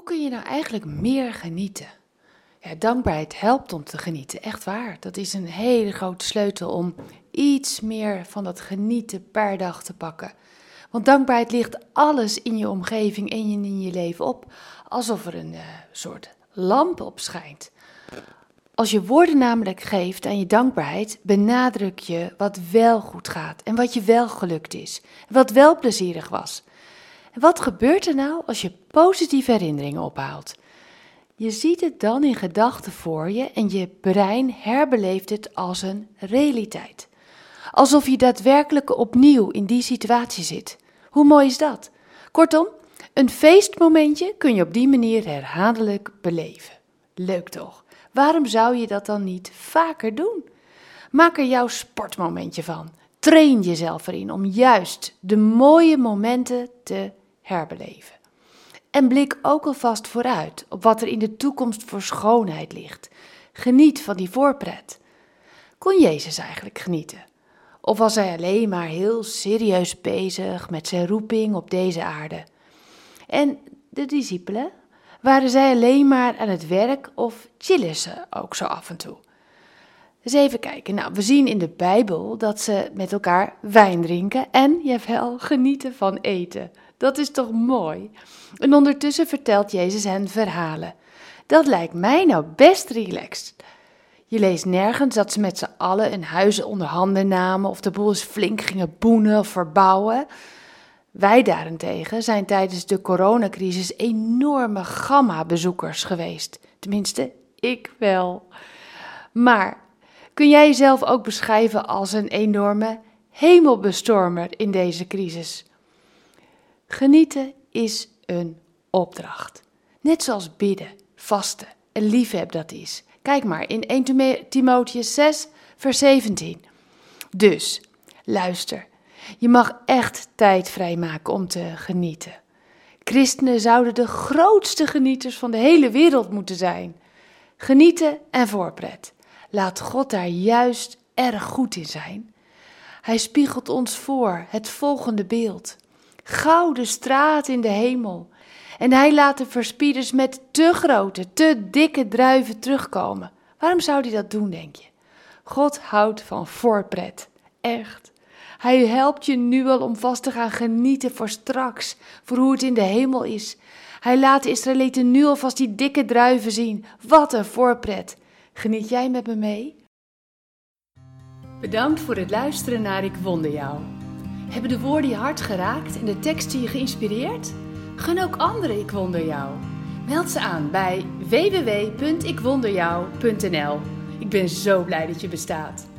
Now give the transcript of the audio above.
kun je nou eigenlijk meer genieten? Ja, dankbaarheid helpt om te genieten, echt waar. Dat is een hele grote sleutel om iets meer van dat genieten per dag te pakken. Want dankbaarheid licht alles in je omgeving en in je leven op, alsof er een soort lamp op schijnt. Als je woorden namelijk geeft aan je dankbaarheid, benadruk je wat wel goed gaat en wat je wel gelukt is. En wat wel plezierig was. En wat gebeurt er nou als je positieve herinneringen ophaalt? Je ziet het dan in gedachten voor je en je brein herbeleeft het als een realiteit. Alsof je daadwerkelijk opnieuw in die situatie zit. Hoe mooi is dat? Kortom, een feestmomentje kun je op die manier herhaaldelijk beleven. Leuk toch? Waarom zou je dat dan niet vaker doen? Maak er jouw sportmomentje van. Train jezelf erin om juist de mooie momenten te herbeleven. En blik ook alvast vooruit op wat er in de toekomst voor schoonheid ligt. Geniet van die voorpret. Kon Jezus eigenlijk genieten? Of was hij alleen maar heel serieus bezig met zijn roeping op deze aarde? En de discipelen? Waren zij alleen maar aan het werk of chillen ze ook zo af en toe? Dus even kijken. Nou, we zien in de Bijbel dat ze met elkaar wijn drinken en, jawel, genieten van eten. Dat is toch mooi? En ondertussen vertelt Jezus hen verhalen. Dat lijkt mij nou best relaxed. Je leest nergens dat ze met z'n allen een huis onder handen namen of de boel eens flink gingen boenen of verbouwen. Wij daarentegen zijn tijdens de coronacrisis enorme gamma-bezoekers geweest. Tenminste, ik wel. Maar kun jij jezelf ook beschrijven als een enorme hemelbestormer in deze crisis? Genieten is een opdracht. Net zoals bidden, vasten en liefhebben dat is. Kijk maar in 1 Timotheüs 6 vers 17. Dus, luister. Je mag echt tijd vrijmaken om te genieten. Christenen zouden de grootste genieters van de hele wereld moeten zijn. Genieten en voorpret. Laat God daar juist erg goed in zijn. Hij spiegelt ons voor het volgende beeld. Gouden straat in de hemel. En hij laat de verspieders met te grote, te dikke druiven terugkomen. Waarom zou hij dat doen, denk je? God houdt van voorpret. Echt. Hij helpt je nu al om vast te gaan genieten voor straks, voor hoe het in de hemel is. Hij laat de Israëlieten nu alvast die dikke druiven zien. Wat een voorpret. Geniet jij met me mee? Bedankt voor het luisteren naar Ik Wonder Jou. Hebben de woorden je hart geraakt en de teksten je geïnspireerd? Gun ook anderen Ik Wonder Jou. Meld ze aan bij www.ikwonderjou.nl. Ik ben zo blij dat je bestaat.